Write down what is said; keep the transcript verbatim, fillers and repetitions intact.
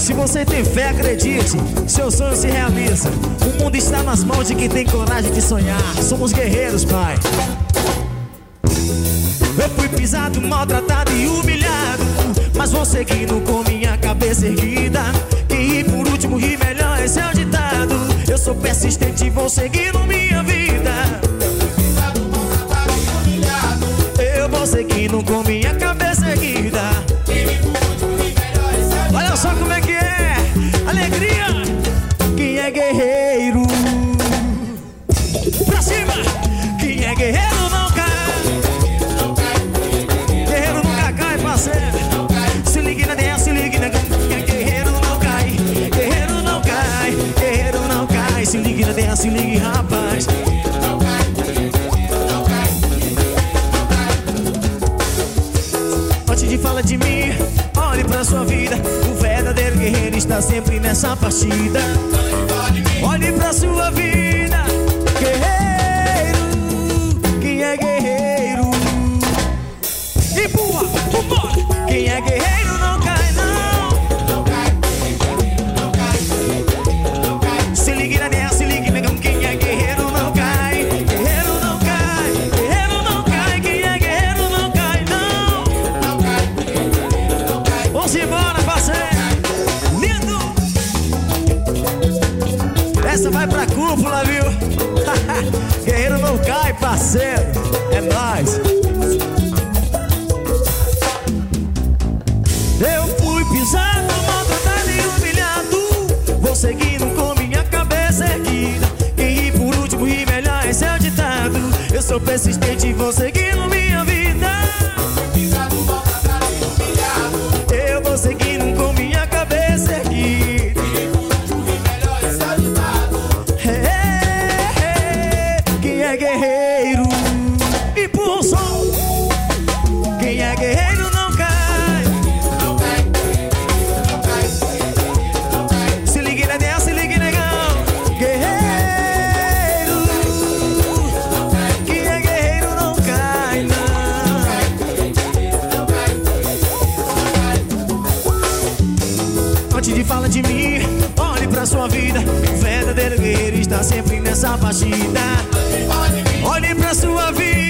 Se você tem fé, acredite, seu sonho se realiza. O mundo está nas mãos de quem tem coragem de sonhar. Somos guerreiros, pai. Eu fui pisado, maltratado e humilhado, mas vou seguindo com minha cabeça erguida. Quem ri por último ri melhor, esse é o ditado. Eu sou persistente e vou seguindo minha vida. Eu vou seguindo com minha cabeça erguida. Olha só como é que é, alegria. Quem é guerreiro, pra cima. Quem é guerreiro não cai. Guerreiro nunca cai, parceiro. Se ligue na dentro, se ligue na. Quem é guerreiro não cai. Guerreiro não cai, guerreiro não cai. Se ligue na dentro, se ligue, rapaz. Antes de falar de mim, olhe pra sua vida. O verdadeiro guerreiro está sempre nessa partida. Olhe pra sua vida, guerreiro. Quem é guerreiro? Empurra, vambora. Quem é guerreiro não cai, não. Não cai, não cai, não cai. Se ligue na dessa, se ligue, negão. Quem é guerreiro não cai. Guerreiro não cai, guerreiro não cai. Quem é guerreiro não cai, não. Não cai, não cai. Vamos embora, parceiro. Lindo. Essa vai pra cúpula, viu? Guerreiro não cai, parceiro. É nóis. Eu fui pisado, maltratado e humilhado, vou seguindo com minha cabeça erguida. Quem ri por último ri melhor, esse é o ditado. Eu sou persistente e vou seguindo minha vida. Pisado, maltratado e humilhado, eu vou seguindo com minha cabeça erguida. Quem ri por último ri melhor, esse é o ditado. É, é, é. Quem é guerreiro? Empurra o som. Quem é guerreiro não cai. Fala de mim, olhe pra sua vida. O verdadeiro guerreiro está sempre nessa partida. Olhe pra sua vida.